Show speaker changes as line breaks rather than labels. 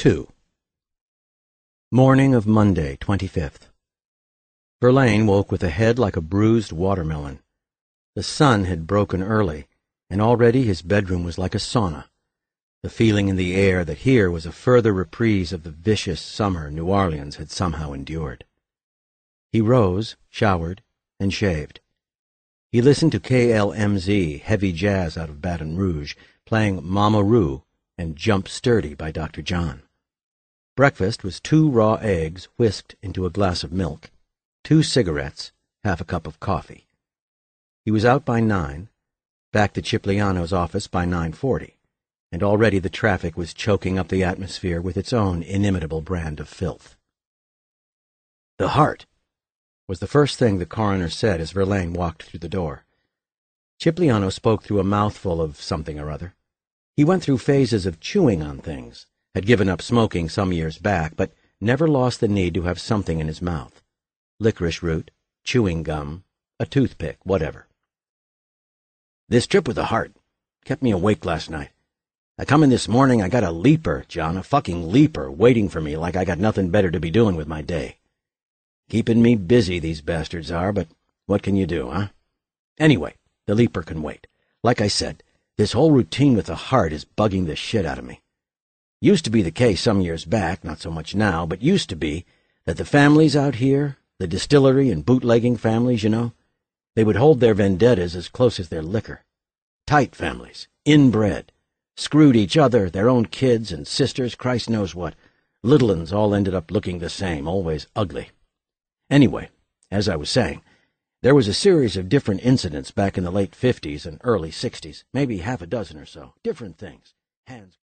2. Morning of Monday, 25th. Verlaine woke with a head like a bruised watermelon. The sun had broken early, and already his bedroom was like a sauna. The feeling in the air that here was a further reprise of the vicious summer New Orleans had somehow endured. He rose, showered, and shaved. He listened to KLMZ, heavy jazz out of Baton Rouge, playing Mama Roo and Jump Sturdy by Dr. John. Breakfast was 2 raw eggs whisked into a glass of milk, 2 cigarettes, half a cup of coffee. He was out by 9, back to Cipriano's office by 9:40, and already the traffic was choking up the atmosphere with its own inimitable brand of filth. "The heart," was the first thing the coroner said as Verlaine walked through the door. Cipriano spoke through a mouthful of something or other. He went through phases of chewing on things, had given up smoking some years back, but never lost the need to have something in his mouth. Licorice root, chewing gum, a toothpick, whatever. "This trip with the heart kept me awake last night. I come in this morning, I got a leaper, John, a fucking leaper, waiting for me like I got nothing better to be doing with my day. Keeping me busy, these bastards are, but what can you do, huh? Anyway, the leaper can wait. Like I said, this whole routine with the heart is bugging the shit out of me. Used to be the case some years back, not so much now, but used to be, that the families out here, the distillery and bootlegging families, you know, they would hold their vendettas as close as their liquor. Tight families, inbred, screwed each other, their own kids and sisters, Christ knows what. Little uns all ended up looking the same, always ugly. Anyway, as I was saying, there was a series of different incidents back in the late 50s and early 60s, maybe half a dozen or so, different things. Hands